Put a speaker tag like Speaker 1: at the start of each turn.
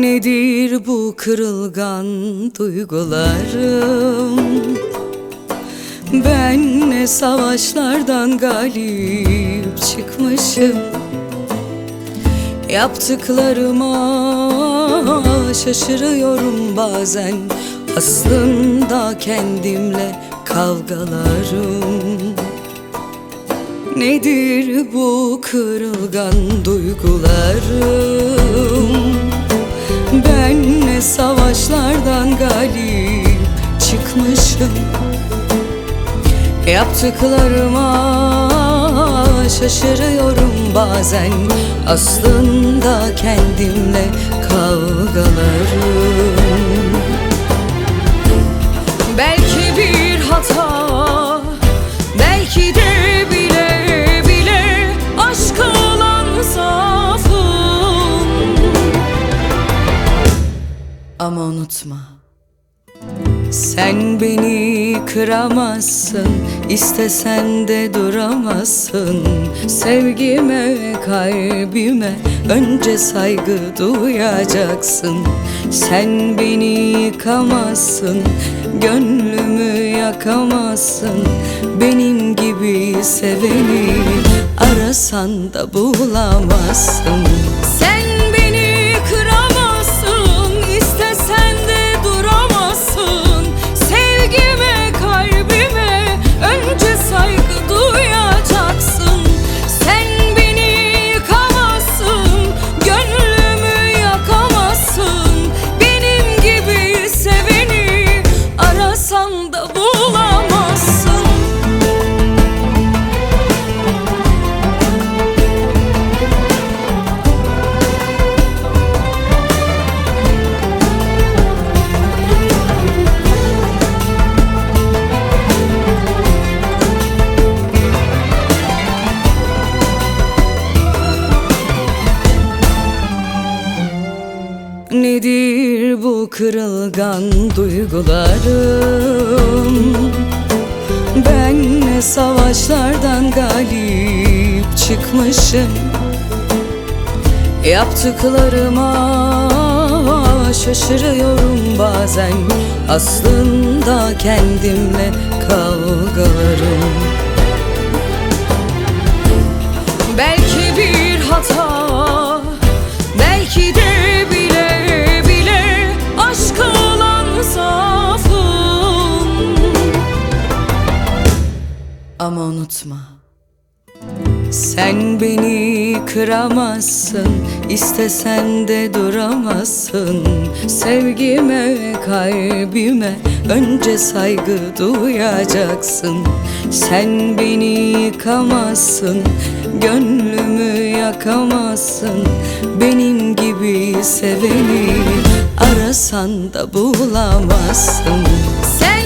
Speaker 1: Nedir bu kırılgan duygularım? Ben ne savaşlardan galip çıkmışım. Yaptıklarıma şaşırıyorum bazen. Aslında kendimle kavgalarım. Nedir bu kırılgan duygularım? Ben ne savaşlardan galip çıkmışım. Yaptıklarıma şaşırıyorum bazen. Aslında kendimle kavgalarım. Belki bir hata, belki de bile bile aşka olan zaafım. Ama unutma, sen beni kıramazsın, istesen de duramazsın. Sevgime, kalbime önce saygı duyacaksın. Sen beni yıkamazsın, gönlümü yakamazsın. Benim gibi seveni arasan da bulamazsın. Sen beni kıramazsın, istesen de duramazsın. Sevgime, kalbime önce saygı duyacaksın. Sen beni yıkamazsın, gönlümü yakamazsın. Benim gibi seveni arasan da bulamazsın. Nedir bu kırılgan duygularım? Ben ne savaşlardan galip çıkmışım. Yaptıklarıma şaşırıyorum bazen. Aslında kendimle kavgalarım. Belki bir hata, belki de bile bile aşka olan zaafım. Ama unutma, sen beni kıramazsın, istesen de duramazsın. Sevgime, kalbime önce saygı duyacaksın. Sen beni yıkamazsın, gönlümü yakamazsın. Benim gibi seveni arasan da bulamazsın. Sen